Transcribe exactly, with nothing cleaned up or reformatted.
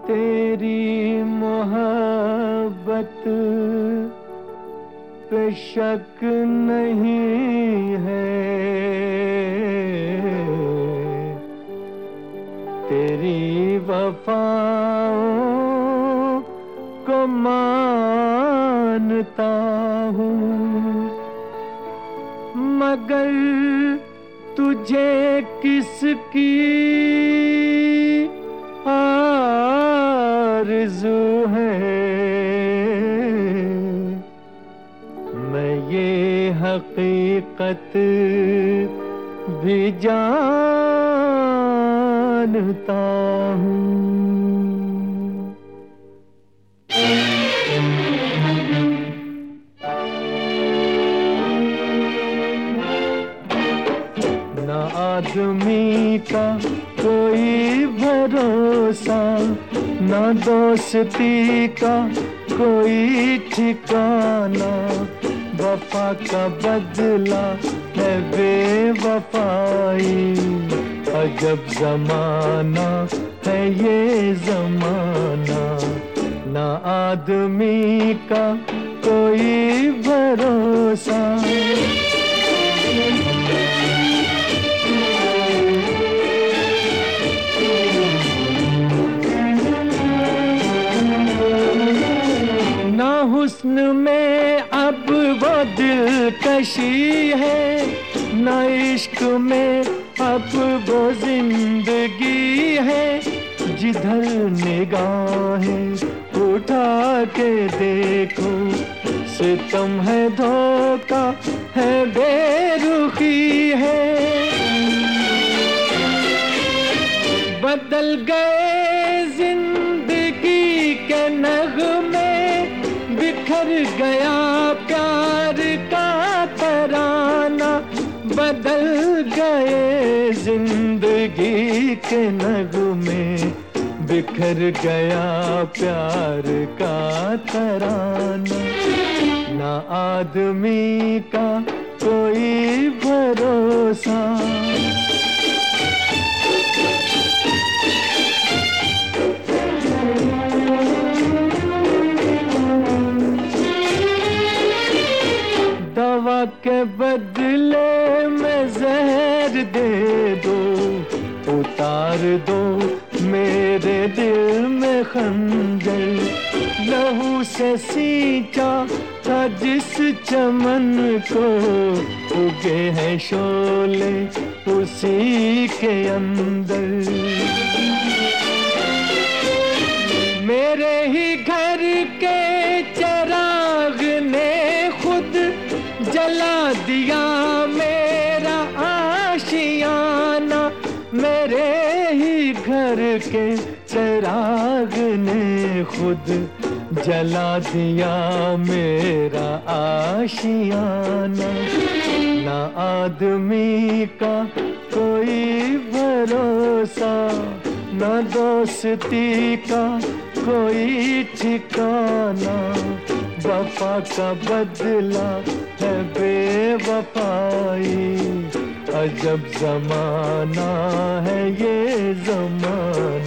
तेरी मोहब्बत पे शक नहीं है, तेरी वफाओं को मानता हूँ, मगर तुझे किसकी आरज़ू है, मैं ये हकीकत भी जानता हूँ। ना आदमी का कोई भरोसा, ना दोस्ती का कोई ठिकाना, वफा का बदला है बेवफाई, अजब ज़माना है ये ज़माना। ना आदमी का कोई भरोसा, ना हुस्न में अब वो दिलकशी है, ना इश्क में अब वो जिंदगी है, जिधर निगाहें उठा के देखो सितम है, धोखा है, बेरुखी है। बदल गए जिंदगी के नगमे, बिखर गया प्यार का तराना, बदल गए जिंदगी के नगमे, बिखर गया प्यार का तराना। ना आदमी का कोई भरोसा, दवा के बदले में जहर दे दो, उतार दो मेरे दिल में खंजर, लहू से सींचा था जिस चमन को, उगे हैं शोले उसी के अंदर। मेरे ही घर के चिराग ने खुद जला दिया मेरा आशियाना, मेरे ही घर के चिराग ने खुद जला दिया मेरा आशियाना। ना आदमी का कोई भरोसा, ना दोस्ती का कोई ठिकाना, वफा का बदला है बेवफाई, अजब ज़माना है ये ज़माना।